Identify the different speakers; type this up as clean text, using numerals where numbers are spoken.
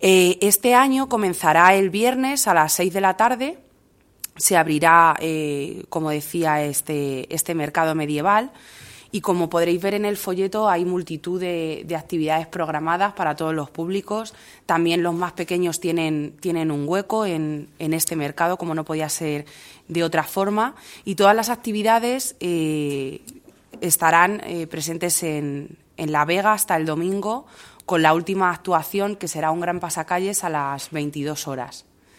Speaker 1: Este año comenzará el viernes a las 6 de la tarde. Se abrirá, como decía, este mercado medieval. Y como podréis ver en el folleto, hay multitud de actividades programadas para todos los públicos. También los más pequeños tienen un hueco en este mercado, como no podía ser de otra forma. Y todas las actividades estarán presentes en La Vega hasta el domingo, con la última actuación, que será un gran pasacalles a las 22 horas.